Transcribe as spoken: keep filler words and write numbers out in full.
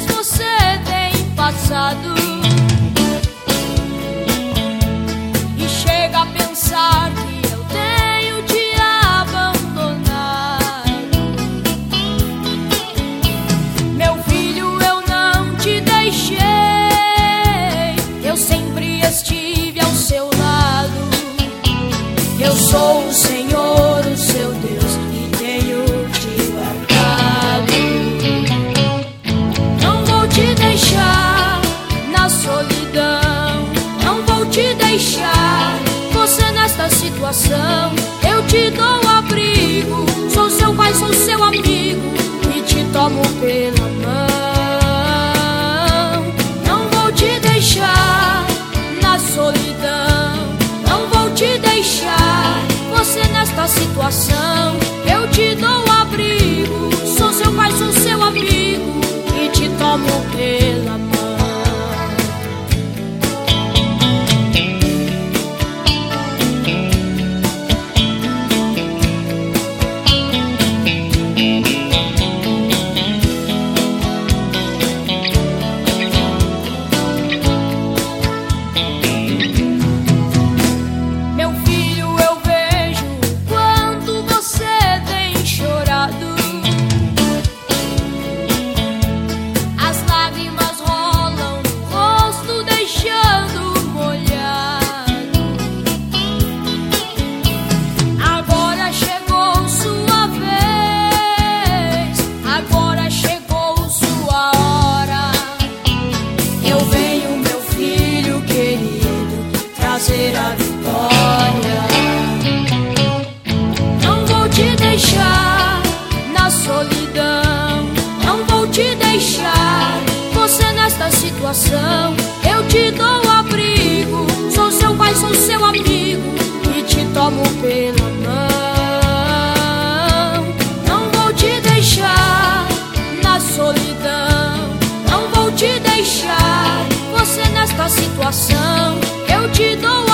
vezes você tem passado e chega a pensar que eu tenho te abandonado. Meu filho, eu não te deixei, eu sempre estive ao seu lado. Eu sou o Senhor, o seu Deus, e tenho te guardado. Não vou te deixar na solidão, não vou te deixar você nesta situação. Eu te dou abrigo, sou seu pai, sou seu amigo, e te tomo pela mão. Não vou te deixar na solidão, não vou te deixar você nesta situação. Eu te dou abrigo, sou seu pai, sou seu amigo, e te tomo pela mão. A vitória. Não vou te deixar na solidão, não vou te deixar você nesta situação. Eu te dou abrigo, sou seu pai, sou seu amigo, e te tomo pela mão. Não vou te deixar na solidão, não vou te deixar você nesta situação. Eu te dou